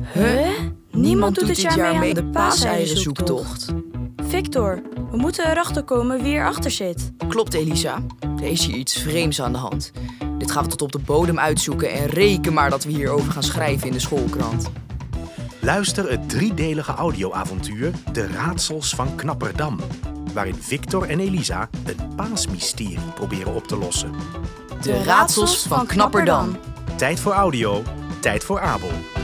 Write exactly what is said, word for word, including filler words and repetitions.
Huh? Niemand doet dit jaar mee aan de paaseierenzoektocht. Victor, we moeten erachter komen wie erachter zit. Klopt, Elisa. Er is hier iets vreemds aan de hand. Dit gaan we tot op de bodem uitzoeken en reken maar dat we hierover gaan schrijven in de schoolkrant. Luister het driedelige audioavontuur De Raadsels van Knapperdam, waarin Victor en Elisa een paasmysterie proberen op te lossen. De Raadsels van Knapperdam. Tijd voor audio, tijd voor Abel.